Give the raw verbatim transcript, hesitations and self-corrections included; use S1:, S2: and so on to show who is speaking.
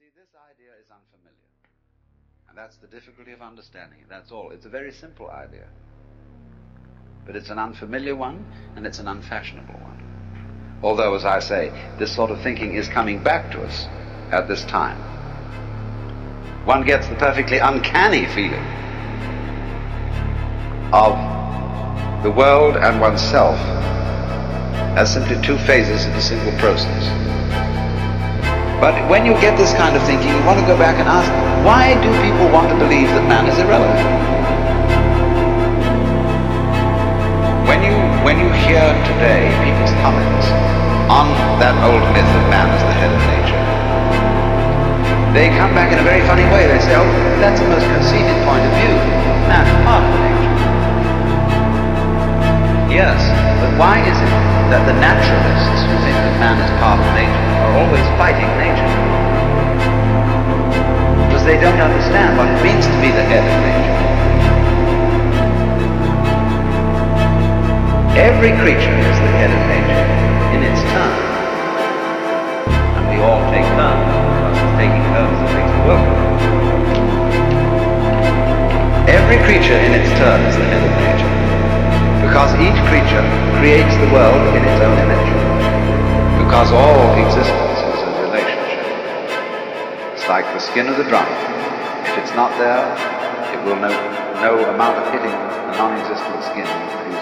S1: see, this idea is unfamiliar. And that's the difficulty of understanding it. That's all. It's a very simple idea. But it's an unfamiliar one, and it's an unfashionable one. Although, as I say, this sort of thinking is coming back to us at this time. One gets the perfectly uncanny feeling of the world and oneself as simply two phases of a single process. But when you get this kind of thinking, you want to go back and ask, why do people want to believe that man is irrelevant? When you, when you hear today people's comments on that old myth of man as the head of nature, they come back in a very funny way. They say, oh, that's a most conceited point of view. Man is part of nature. Yes, but why is it that the naturalists who think that man is part of nature are always fighting nature? Because they don't understand what it means to be the head of nature. Every creature is the head of nature in its turn. And we all take turns, because it's taking turns that makes the world go. Every creature in its turn is the head of nature. Because each creature creates the world in its own image. Because all existence is a relationship. It's like the skin of the drum. If it's not there, it will no, no amount of hitting a non-existent skin